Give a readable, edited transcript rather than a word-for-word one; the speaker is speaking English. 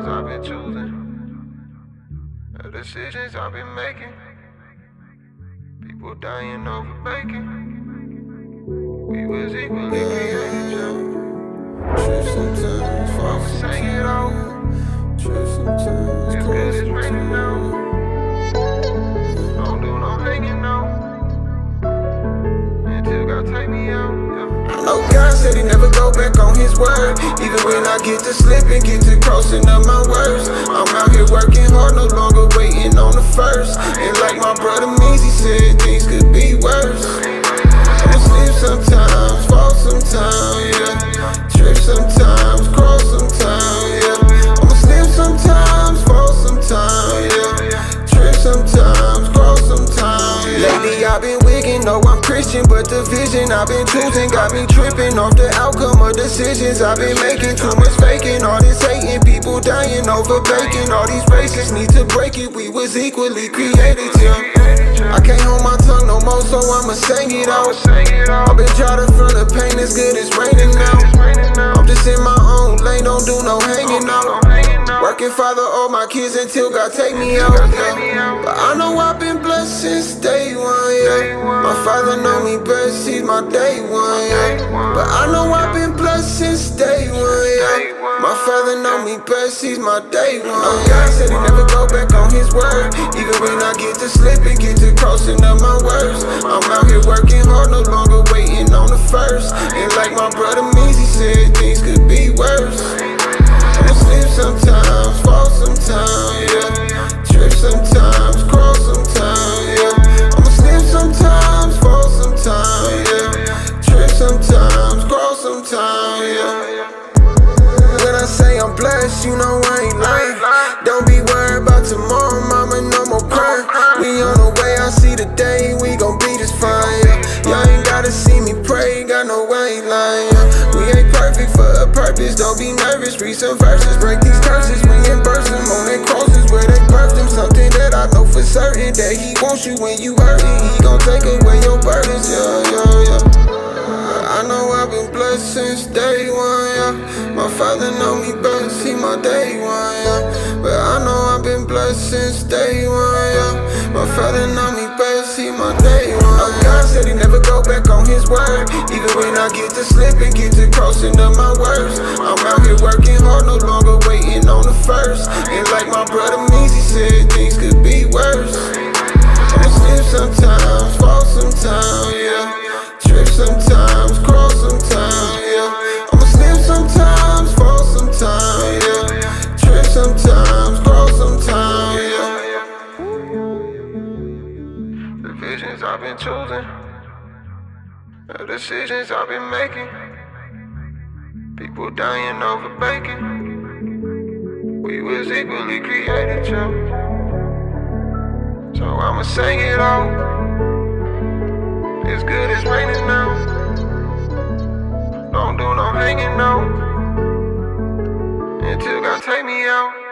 I've been choosing, the decisions I've been making. People dying over bacon. We was equally created, Joe. True sometimes, I'ma sing it all. true sometimes, It's good as raining now. Don't do no hanging now. Until God take me out. I know God said he never go back on his word. Even when I get to slipping, get to crossing up my words. I'm out here working hard, no longer waiting on the first. And like my brother Meezy said, things could be worse. I'ma slip sometimes, fall sometimes, yeah. Trip sometimes, cross sometimes, yeah. I'ma slip sometimes, fall sometimes, yeah. Trip sometimes, cross sometimes, yeah. Lately I've been wigging, no I'm Christian, but the vision I've been choosing got me tripping off the outcome of decisions I've been making. Too much faking, all this hating, people dying over bacon. All these races need to break it, we was equally created, yeah. I can't hold my tongue no more, so I'ma sing it out. I've been trying to feel the pain, it's good as raining now. I'm just in my own lane, don't do no hanging out. Working father all my kids until God take me out, yeah. But I know I've been blessed since day one, yeah. My father know me best, he's my day one, yeah. But I know I've been blessed since day one, yeah. My father know me best, he's my day one. Oh, God said he never go back on his word. Even when I get to slipping, get to crossing up my words. I'm out here working hard, no longer waiting on the first. And like my brother Meezy said, things could be worse. I'ma slip sometimes, fall sometimes, yeah. Trip sometimes, cross sometimes, yeah. I'ma slip sometimes, fall sometimes, yeah. Trip sometimes, cross sometimes, yeah. When I say I'm blessed, you know I ain't lying. Don't be worried about tomorrow, mama, no more crying. We on the way, I see the day, we gon' be this fine, yeah. Y'all ain't gotta see me pray, got no way, ain't lying, yeah. We ain't perfect for a purpose, don't be nervous. Read some verses, break these curses. We immerse them on their crosses where they birthed them. Something that I know for certain, that he wants you when you hurtin'. He gon' take away your burdens, yeah, yeah, yeah. I know I've been blessed since day one, yeah. My father know me best, he my day one, yeah. But I know I've been blessed since day one, yeah. My father know me best, he my day one. Oh, God said he never go back on his word. Even when I get to slipping, get to crossing up my words. I'm out here working hard, no longer waiting on the first. And like my brother Meezy said, things could be worse. I'ma slip sometimes, fall sometimes, yeah. Trip sometimes, cross sometimes, yeah. I'ma slip sometimes, fall sometimes, yeah. Trip sometimes, cross sometimes, yeah. The visions I've been choosing, the decisions I've been making. People dying over bacon. We was equally created, Joe. So I'ma sing it all. It's good as raining now. Don't do no hanging now. Until God take me out.